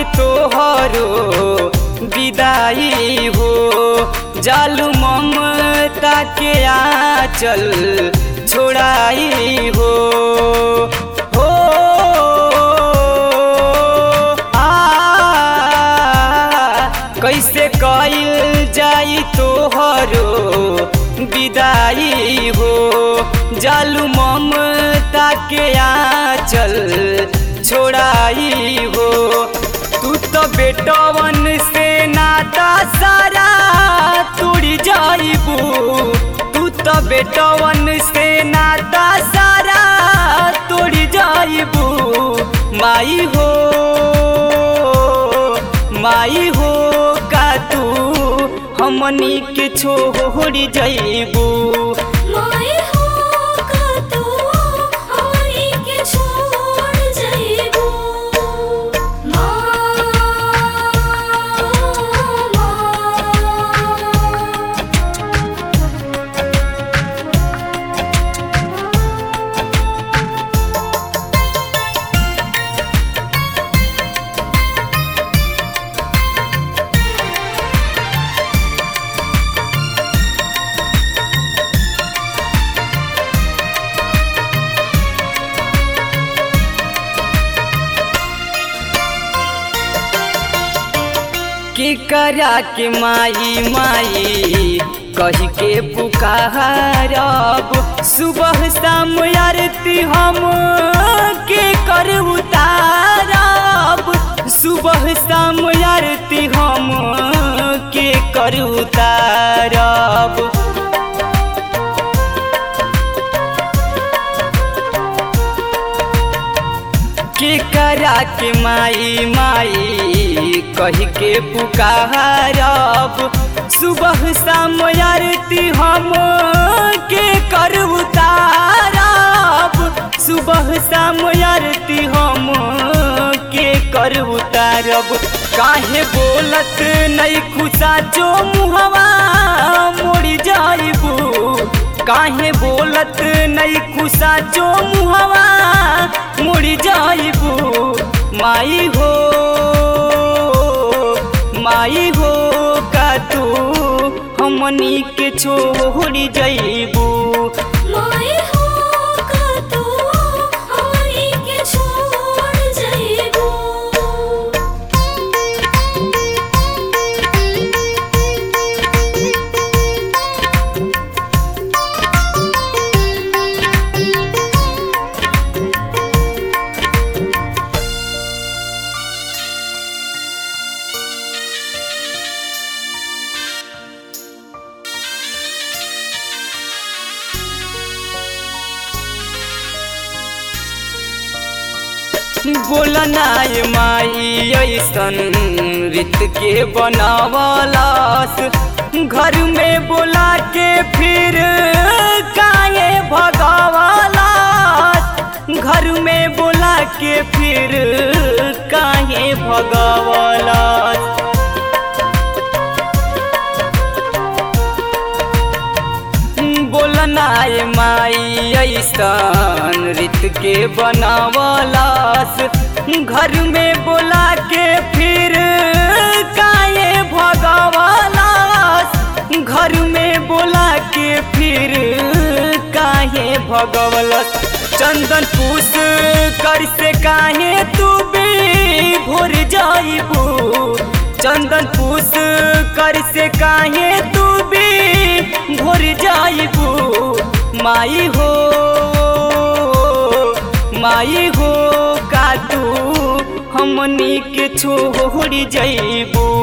के तोहरो विदाई हो, जालू ममता के आंचल छोड़ाई हो। कैसे कइल जाई तोहरो विदाई हो, जालू ममता के आंचल छोड़ाई हो। तू तो बेटवन से नाता सारा तोड़ी जाइबू, तू तो बेटवन से नाता सारा तोड़ी जाइबू। माई हो माई हो का तू हमनी के छोड़ी जाइबू। माई हो का तू हमनी के छोड़ जाइबू। के करा के माई माई कही के पुकारब, सुबह शाम आरती हम के कर उतारब, सुबह शाम आरती हम के कर उतारब। के करा के माई माई कही के पुकारब, सुबह शाम आरती हम के कर उतारब, सुबह शाम आरती हम के कर उतारब। काहे बोलत नहीं खुशा जो मुहवा मोड़ी जाइबू, काहे बोलत नहीं खुशा जो मुहवा मुड़ी जाइबू। माई हो माई हो का तू हमनी के छोड़ी जाइबू। माई हो का तू हमनी के छोड़ जाइबू। बोलना माई ऐसन रीत के बनावलास, घर में बोला के फिर काहे भगावलास, घर में बोला के फिर काहे भगावलास। बोलना माई ऐसन रीत के बनावलास, घर में बोला के फिर काहे भगावलास, घर में बोला के फिर काहे भगावलास। चंदन पूस कर से काहे तू भी भोर जाइबू, चंदन पूस कर से काहे तू भी भोर जाइबू। माई हो माई हो का तू हमनी के छोड़ी जाइबू।